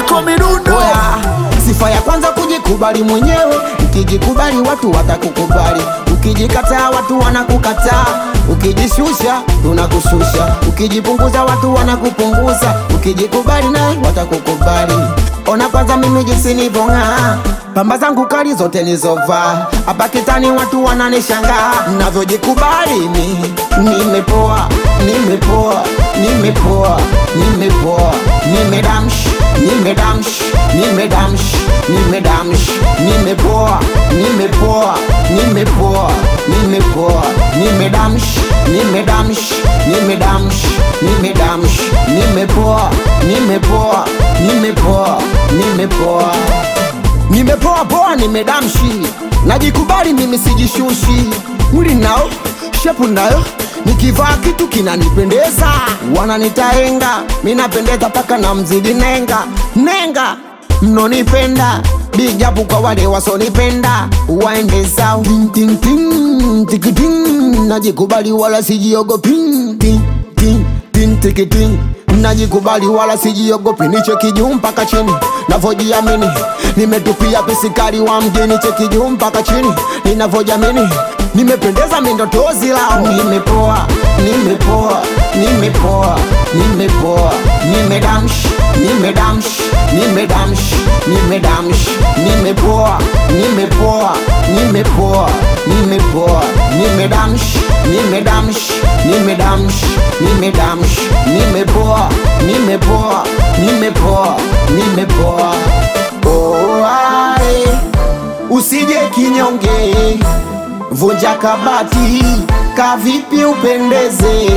Miko Midundo. Sifa ya kwanza kujikubali mwenyewe. Ukijikubali watu watakukubali, ukijikataa watu wanakukataa, ukijishusha tunakushusha, ukijipunguza watu wanakupunguza, ukijikubali naye watakukubali. Ona kwanza mimi jinsi nivong'aa, pamba zangu kali zote nizovaa, hapa kitani watu wananishangaa. Navyojikubali mimi nimepoa, nimepoa, nimepoa, nimepoa, nimedamsh, nimedamsh, nimedamsh, nimedamsh, nimepoa, nimepoa, nimepoa, nimepoa, nimedamsh, nimedamsh, nimedamsh, nimedamsh, nimepoa, nimepoa, nimepoa, nimepoa, nimepoa poa, nimedamshi. Najikubali mimi sijishushi, mwili nao shepu nayo, nikivaa kitu kinanipendeza, wananitaenga, minapendeza paka na mzidi nenga. Nenga mnonipenda, big up kwa wale wasonipenda, waende zao ting ting ting tikiting. Najikubali wala sijiogopi ting ting ting tikiting. Najikubali wala sijiogopi, nicheki juu mpaka chini, navyojiamini, nimetupia pisikari wa mjini, cheki juu mpaka chini, ninavyojiamini, nimependeza mindotozi lao. Nimepoa, nimepoa, nimepoa, nimepoa, nimedamsh, nimedamsh, nimedamsh, nimedamsh, nimepoa, nimepoa, nimepoa, nimepoa, nimedamsh, nimedamsh, nimedamsh, nimedamsh, nimepoa, nimepoa, nimepoa, nimepoa. Oh, ae, usije kinyonge, vunja kabati, kavipi upendeze.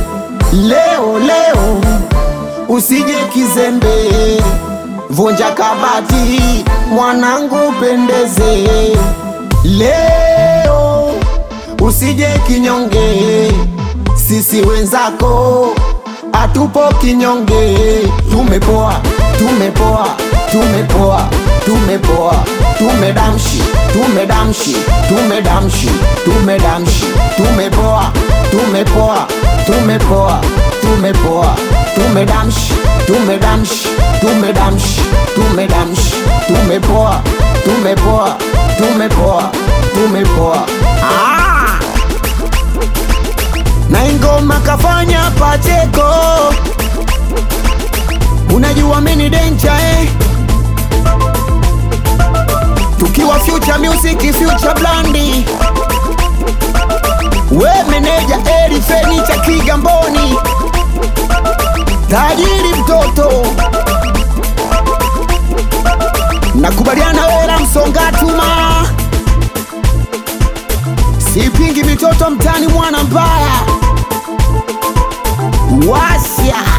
Leo leo usije kizembe, vunja kabati, mwanangu upendeze. Leo usije kinyonge, sisi wenzako atupo kinyonge. Tumepoa, tumepoa, tumepoa, tumepoa, tumedamshi, tumedamshi, tumedamshi, tumedamshi, tumepoa, tumepoa, tumepoa, tumepoa, tumedamshi, tumedamshi, tumedamshi, tumedamshi, tumepoa, tumepoa, tumepoa, tumepoa. Na ingoma kafanya Pacheco, unajua mini danger tukiwa Future Music, Future Blandi, we meneja Eri Fenicha Kigamboni, tajiri mtoto, nakubaliana wera Msongatuma, sipingi mitoto mtani mwana mbaya wasya.